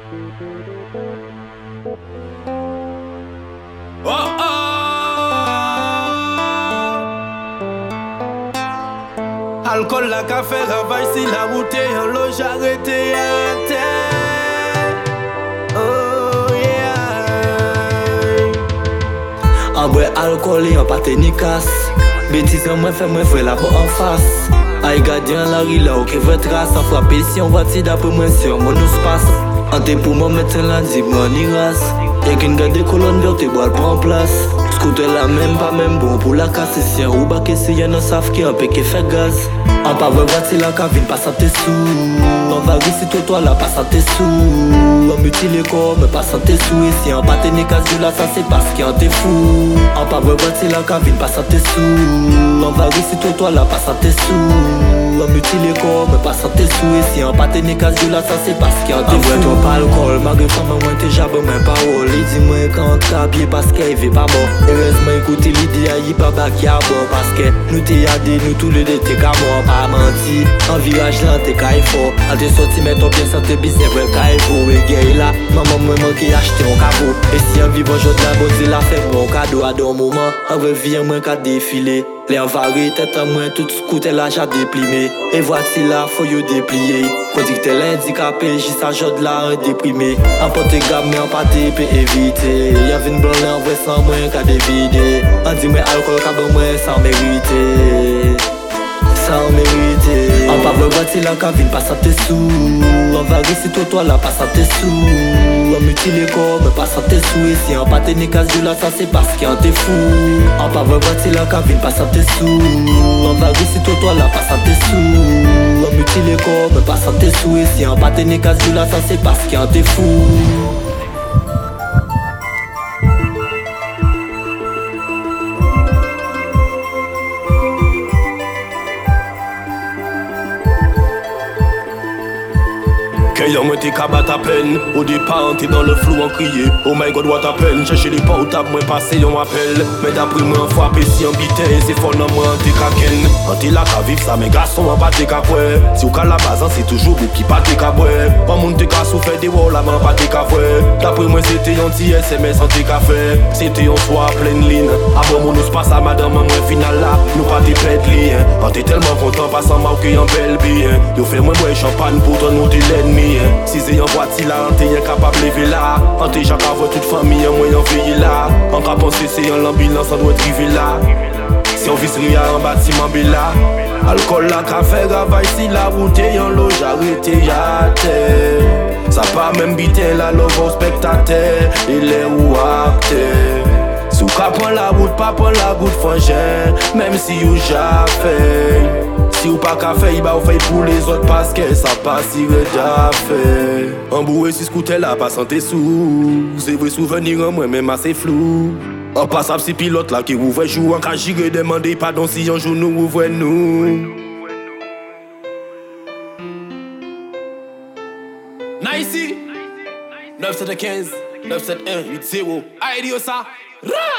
Oh oh. Alcool la café ravage si la bouteille en l'eau j'arrêté à terre. Oh yeah. En vrai alcool et en pâté ni casse. Bêtise en moi fait la peau en face. Aïe gardien la rue là ok vrai trace. En frapper si on va tirer d'après moi sur mon espace. En t'es pour moi mettre lundi moi ni race. Y'a qu'une garde de colonne verte et boire prend place. Scooter la même pas même bon pour la casse. Si un rouba que si y'en a savent qui un peu qui fait gaz. En pas vrai voiture la cabine passe à tes sous. On va risser toi là passe à tes sous. On mutile les corps mais passe à tes sous. Et si un pâté n'est casse là ça c'est parce qu'il y a t'es fou. En pas vrai voiture la cabine passe à tes sous. On va risser toi là passe à tes sous. On mutile les corps mais passe à tes sous. Et si un pâté n'est casse là ça c'est parce qu'il y a t'es fou. En vrai toi pas alcool malgré femme moi t'es jabé mais parole. Dis-moi quand t'as bien parce qu'elle veut pas bon. Heureusement écoutez l'idée y'a pas bas qui a bon. Parce que nous t'es yadé nous tous les deux t'es qu'à moi. Pas menti, en virage là t'es qu'à fort. En te sorti mais ton bien santé business vrai qu'à fort. Et gay là, maman moi qui acheté un caveau. Et si en vivant j'autre la bonne la fait mon cadeau à don moment. En vrai vie moi qu'à défiler. Les envarés tête à moi tout scooter là j'ai déplimé. Et voici là faut you déplier. Quand dit que t'es l'handicapé, j'ai sa jode là déprimé. En porte gamme mais en pâté peut éviter. Y'avait une blonde en vrai sans moi qu'à dévider. On dit moi alcool qu'à bon moi sans mériter. Sans mériter. En pas vrai voiture la cabine passe à tes sous. On va risser toi là passe à tes sous. On mutile les corps mais passe à tes sous. Et si un pâté n'est casse là ça c'est parce qu'il y a t'es fou. En pas vrai voiture la cabine passe à tes sous. On va risser toi là passe à tes sous. On mutile les corps mais passe à tes sous. Et si un pâté n'est casse là ça c'est parce qu'il y a t'es fou. Y'a moi t'es qu'à battre à peine. Au départ t'es dans le flou en crier. Oh my god what a peine. Chercher les portables moi passé on appelle. Mais d'après moi en frappé si en bité. C'est fort non moi t'es qu'à ken. En t'es là qu'à vivre ça mes garçons en pas t'es qu'à ouais. Si ou qu'à la base c'est toujours vous qui pas t'es qu'à ouais. Pas mon t'es qu'à souffrir des walls là pas t'es qu'à ouais. D'après moi c'était un petit SMS en t'es qu'à fait. C'était en soir pleine ligne. Après mon nous se passe à madame moi final là. Nous pas t'es pète lien. En t'es tellement content passant marqué en belle bien. Yo fait moi champagne pour ton nous t'es l'ennemi. Si c'est en voiture là, on t'es incapable de lever là. On t'es jamais voir toute famille, en moyen veiller là. En cas penser c'est en l'ambulance, on doit driver là. Si on vise rien en bâtiment bella. Alcool la café ravage si la bouteille en l'eau j'arrêté à terre. Ça pas même bité la love au spectateur. Il est où à terre. Si ou ka prend la route, pas prend la goutte frangin. Même si ou j'affaire. Si ou pas qu'à faire, il va faire pour les autres parce que ça passe si déjà fait. Emboué si scooter là, pas santé sous. C'est vrai souvenir en moi, même assez flou. En passant si pilote là qui ouvre jour, en cas j'irai demander pardon si un jour nous ouvre nous. Nice 975 971 80 Aïe ça.